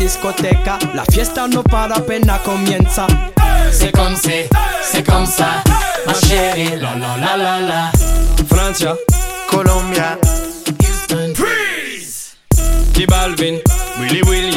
discoteca, la fiesta no para apenas comienza. C'est comme ça, ma chérie, la la la la la. Francia, Colombia, Houston, Freeze, J Balvin, Willy Williams.